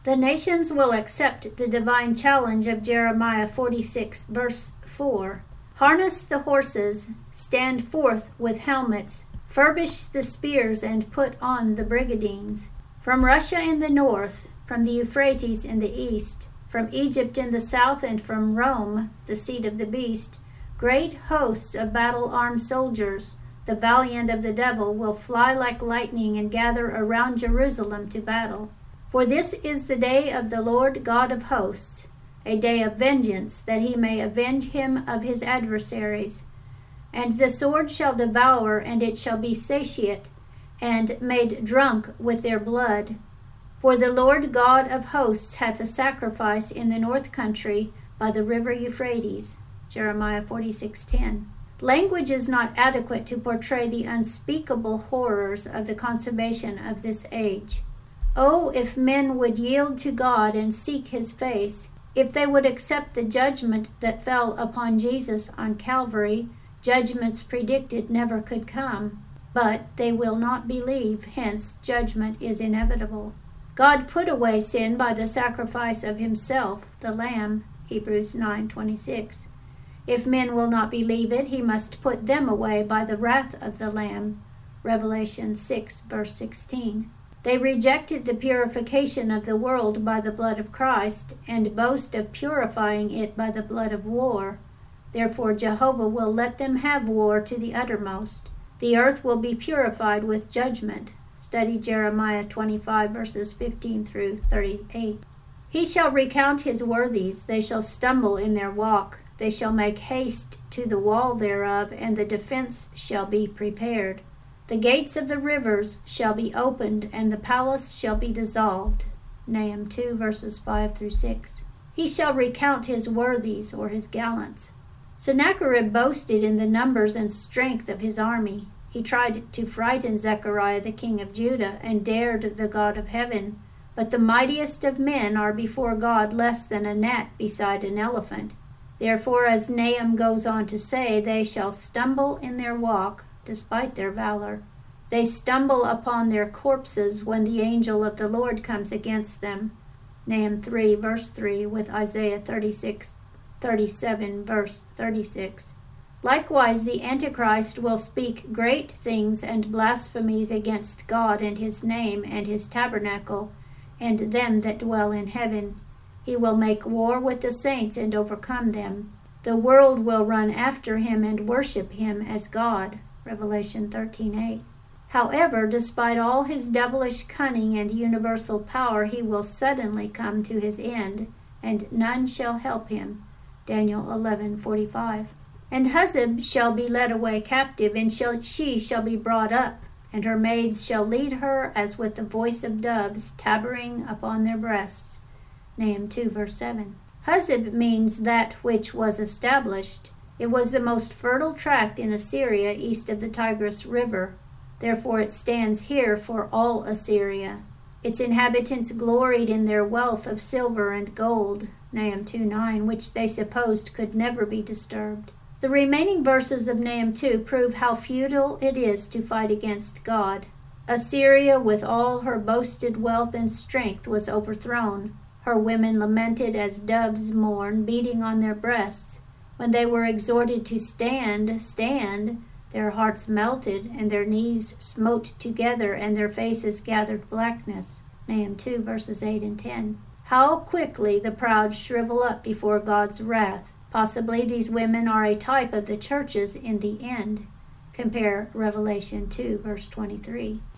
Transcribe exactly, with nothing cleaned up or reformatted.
The nations will accept the divine challenge of Jeremiah forty-six, verse four. Harness the horses, stand forth with helmets, furbish the spears, and put on the brigadines. From Russia in the north, from the Euphrates in the east, from Egypt in the south, and from Rome, the seat of the beast, great hosts of battle-armed soldiers, the valiant of the devil, will fly like lightning and gather around Jerusalem to battle. For this is the day of the Lord God of hosts, a day of vengeance, that he may avenge him of his adversaries. And the sword shall devour, and it shall be satiate, and made drunk with their blood. For the Lord God of hosts hath a sacrifice in the north country by the river Euphrates. Jeremiah forty-six ten. Language is not adequate to portray the unspeakable horrors of the consummation of this age. Oh, if men would yield to God and seek his face, if they would accept the judgment that fell upon Jesus on Calvary, judgments predicted never could come. But they will not believe, hence judgment is inevitable. God put away sin by the sacrifice of himself, the Lamb, Hebrews nine twenty-six. If men will not believe it, he must put them away by the wrath of the Lamb, Revelation six, verse sixteen. They rejected the purification of the world by the blood of Christ, and boast of purifying it by the blood of war. Therefore Jehovah will let them have war to the uttermost. The earth will be purified with judgment. Study Jeremiah twenty-five, verses fifteen through thirty-eight. He shall recount his worthies, they shall stumble in their walk. They shall make haste to the wall thereof, and the defense shall be prepared. The gates of the rivers shall be opened, and the palace shall be dissolved. Nahum two, verses five through six. He shall recount his worthies, or his gallants. Sennacherib boasted in the numbers and strength of his army. He tried to frighten Zechariah the king of Judah, and dared the God of heaven. But the mightiest of men are before God less than a gnat beside an elephant. Therefore, as Nahum goes on to say, they shall stumble in their walk, despite their valor. They stumble upon their corpses when the angel of the Lord comes against them. Nahum three, verse three, with Isaiah thirty-six, thirty-seven, verse thirty-six. Likewise, the Antichrist will speak great things and blasphemies against God and his name and his tabernacle, and them that dwell in heaven. He will make war with the saints and overcome them. The world will run after him and worship him as God. Revelation thirteen eight. However, despite all his devilish cunning and universal power, he will suddenly come to his end, and none shall help him. Daniel eleven forty-five. And Huzzab shall be led away captive, and shall, she shall be brought up, and her maids shall lead her as with the voice of doves, tabering upon their breasts. Nahum two, verse seven. Huzzab means that which was established. It was the most fertile tract in Assyria east of the Tigris River. Therefore it stands here for all Assyria. Its inhabitants gloried in their wealth of silver and gold, Nahum two nine, which they supposed could never be disturbed. The remaining verses of Nahum two prove how futile it is to fight against God. Assyria, with all her boasted wealth and strength, was overthrown. Her women lamented as doves mourn, beating on their breasts. When they were exhorted to stand, stand, their hearts melted, and their knees smote together, and their faces gathered blackness. Nahum two, verses eight and ten. How quickly the proud shrivel up before God's wrath. Possibly these women are a type of the churches in the end. Compare Revelation two, verse twenty-three.